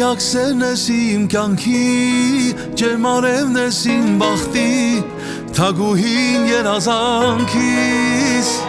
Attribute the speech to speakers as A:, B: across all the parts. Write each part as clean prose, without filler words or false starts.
A: միակ ես իմ կյանքի, ջերմարևն ես իմ բախտի, թագուհին երազանքիս։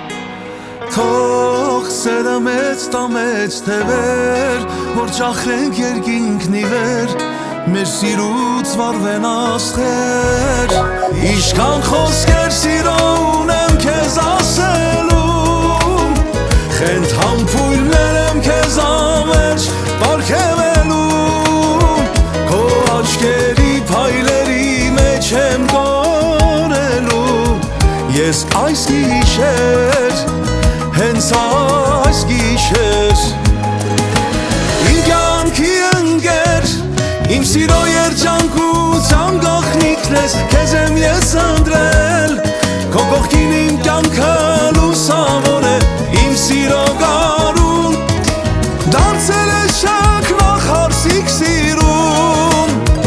A: Թող սերը մեծ տա մեծ թևեր, որ ճախրենք երկինքն ի վեր, մեր սիրուց վարվեն աստղեր։ Ինչքան խոսքեր սիրո ունեմ քեզ ասելու, խենթ համբույրներ եմ քեզ անվերջ պարգևելու, քո աչքերի փայլերի մեջ եմ կորելու, ես այս գիշեր, հենց այս գիշեր։ Իմ կյանքի ընկեր, իմ սիրո երջանկության գաղտնիքն ես, քեզ եմ ես ընտրել, քո կողքին իմ կյանքը լուսավոր է, իմ սիրո գարուն, դարձել է շակ նախարսիկ սիրուն։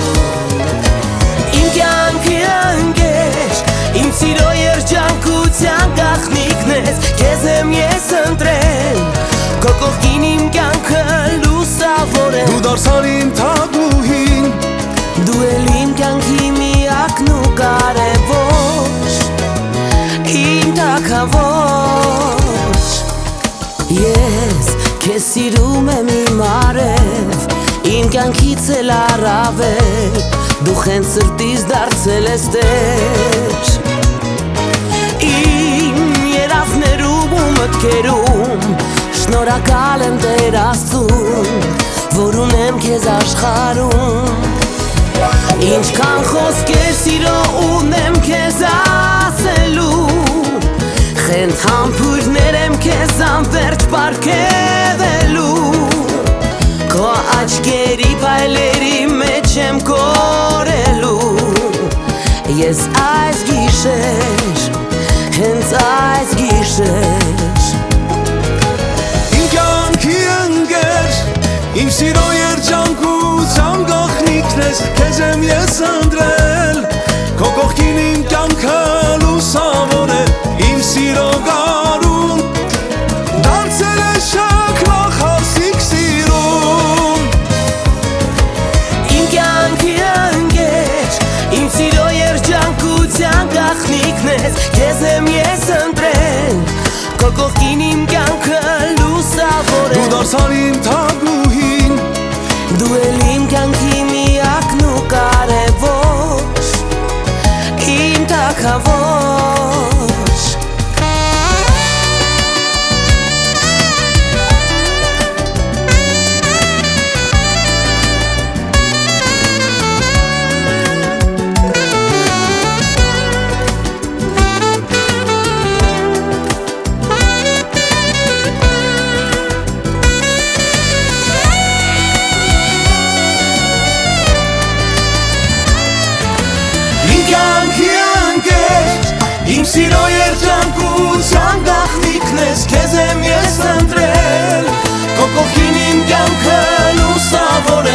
B: Իմ կյանքի ընկեր, իմ սիրո երջանկության գաղտնիքն ես, քեզ եմ ես ընտրել, քո կողքին իմ կյանքը լուսավոր է,
A: Դու դարձար իմ թագուհին,
B: դու էլ իմ կյանքի միակն ու կարևոր, իմ թագավոր։ Ես քեզ սիրում եմ իմ արև, իմ կյանքից էլ առավել, դու խենց սրտիս դարձել ես տեր, իմ երազներում ու մտքերում շնորհակալ եմ Տեր Աստծուն, որ ունեմ քեզ աշխարհում։ Ինչքան խոսքեր սիրո ունեմ քեզ ասելու, խենթ համբույրներ եմ քեզ անվերջ պարգևելու, քո աչքերի փայլերի մեջ եմ կորելու, ես այս գիշեր, հենց այս գիշեր։
A: իմ կյանքի ընկեր, իմ սիրո երջանկության գաղտնիքն ես, քեզ եմ ես ընտրել, քո կողքին իմ կյանքը լուսավոր է, իմ սիրո գարուն, դարձել է շակ նախարսիկ սիրուն։
B: Իմ կյանքի ընկեր, իմ սիրո երջանկության գաղտնիքն ես, քեզ եմ ես ընտրել, քո կողքին իմ կյանքը լուսավոր է,
A: Դու դարձար իմ թագուհին,
B: դու էլ իմ կյանքի միակն ու կարևոր, իմ թագավոր։
A: Իմ սիրո երջանկության գաղտնիքն ես, քեզ եմ ես ընտրել, քո կողքին իմ կյանքը լուսավոր